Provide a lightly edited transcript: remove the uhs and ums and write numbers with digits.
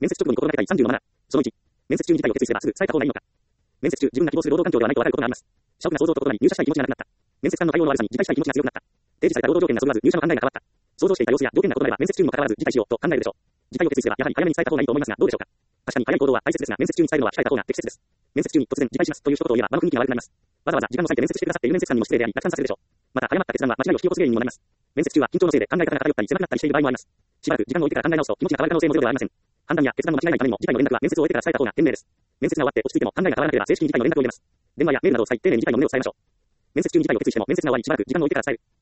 面接直後に心がけたい30のマナー。その1、面接中に事態を決意すればすぐ伝えた方がいいのか。面接中、自分が希望する労働環境ではないと分かることがあります。社屋な想像と異なり入社したい気持ちがなくなった。面接官の対応の悪さに辞退したい気持ちが強くなった。提示された労働条件がそぐわず入社の考えが変わった。想像していた様子や条件が異なれば面接中にも関わらず辞退しようと考えるでしょう。辞退を決意すればやはり早めに伝えた方がいいと思いますがどうでしょうか。確かに早い行動は大切ですが面接中に伝えるのは控えた方が適切です。面接中に突然辞退しますという一言を言えば場の雰囲気が悪くなります。わざわざ時間を割いて面接してくださっている面接官にも失礼であり落胆させるでしょう。また誤った決断は間違いを引き起こす原因にもなります。面接中は緊張のせいで考え方が偏ったり狭くなったりしている場合もあります。しばらく時間を置いてから考え直すと気持ちが変わる可能性もゼロではありません。判断や決断の間違いないためにも次回の連絡は面接を終えてから伝えた方が賢明です。面接が終わって落ち着いても考えが変わらなければ正式に次回の連絡を入れます。電話やメールなどを使い丁寧に次回の旨を伝えましょう。面接中に事態を決意しても面接が終わりしばらく時間を置いてから伝える。